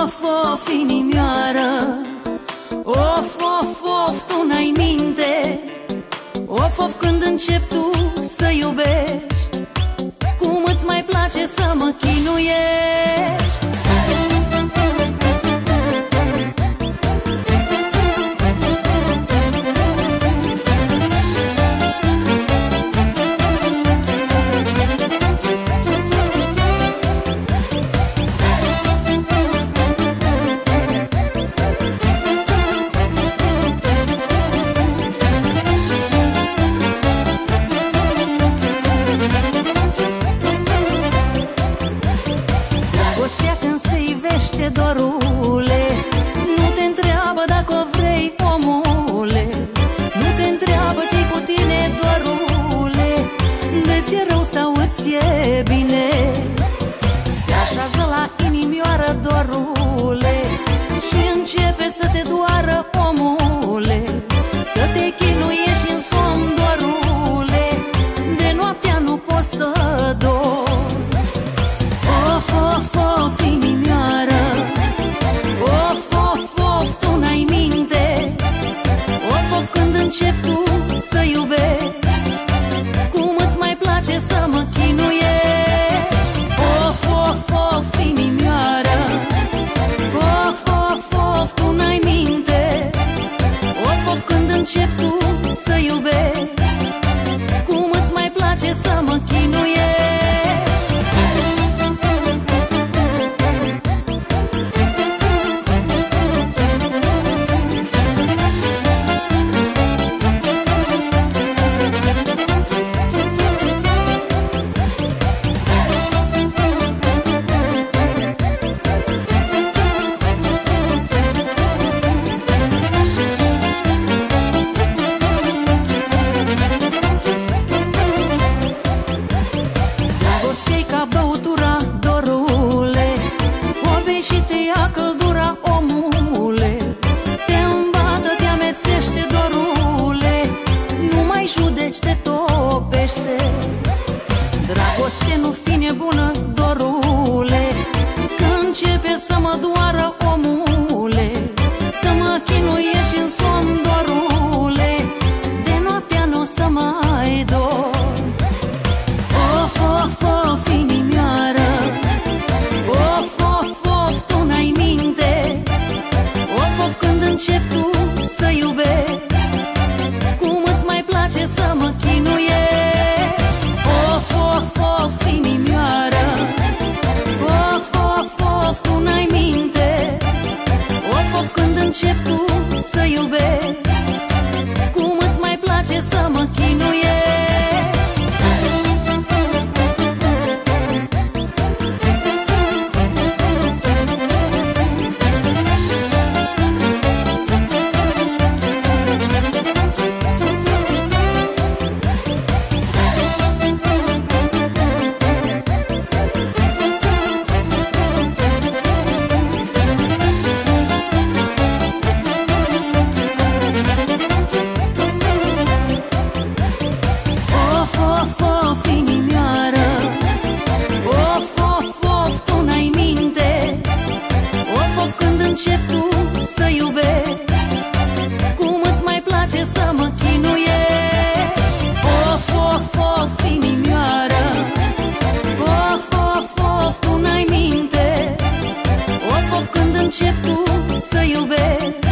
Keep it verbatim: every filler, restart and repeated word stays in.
of, of, inimioară. Of, of, of, tu n-ai minte. Of, of, când începi tu să iubești, cum îți mai place să mă chinuiești. Dorule, nu te întreabă dacă o vrei, omule. Nu te întreabă ce-i cu tine, dorule, de ți-e rău sau îți e bine. Se așează la inimioară, dorule, și începe să te doară, omule. Să te chinuiești în somn, dorule, de noaptea nu poți să dormi. Of, of, of, inimioară. Începi tu să iubești, cum îți mai place să mă chinuiești. Of, of, of, inimioară. Of, of, of, tu n-ai minte. Of, of, când începi tu să iubești, cum îți mai place să mă chinuiești. Dragoste nu fi nebună, dorule, că începe să mă doară, omule. Să mă chinuiești în somn, dorule, de noaptea n-o să mai dorm. Of, of, of, inimioară. Of, of, of, tu n-ai minte. Of, of, când începi tu să iubești, cum îți mai place să mă chinuiești. Of, of, of, inimioară. Of, of, of, tu n-ai minte. Of, of, când începi tu să iubești, cum îți mai place să mă chinuiești. Începi tu să iubești, cum îți mai place să mă chinuiești. Of, of, of, inimioară. Of, of, of, tu n-ai minte. Of, of, când începi tu să iubești,